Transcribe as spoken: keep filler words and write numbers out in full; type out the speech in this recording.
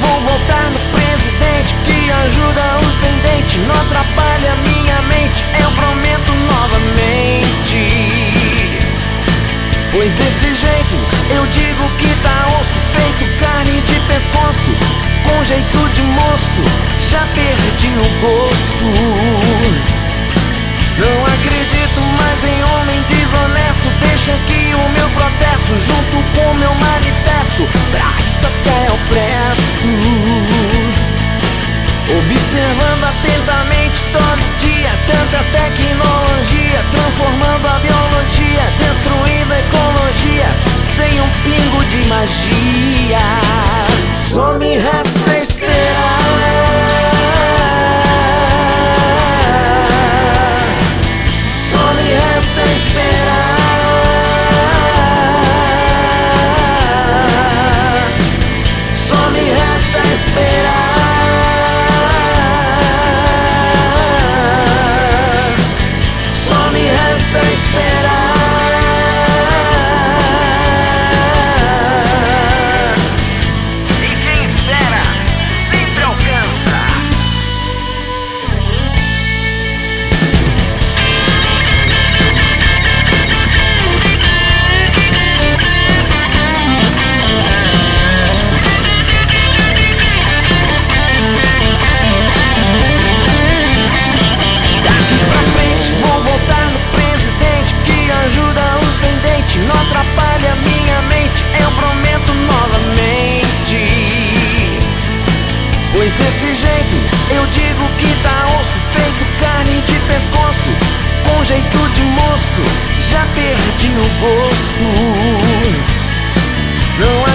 vou votar no presidente que ajuda o sem dente, não atrapalha minha mente, eu prometo novamente. Pois desse jeito eu digo que tá osso feito carne de pescoço, com jeito de mosto, já perdi o gosto. Não acredito mais em homem desonesto, deixa aqui o meu protesto junto com o meu manifesto, pra isso até eu presto. Observando atentamente todo dia tanta tecnologia, transformando a biologia, destruindo a ecologia, sem um pingo de magia. Só me resta esperar, só me resta esperar, só me resta esperar. Não atrapalha minha mente, eu prometo novamente. Pois desse jeito eu digo que tá osso feito carne de pescoço, com jeito de mosto, já perdi o gosto. Não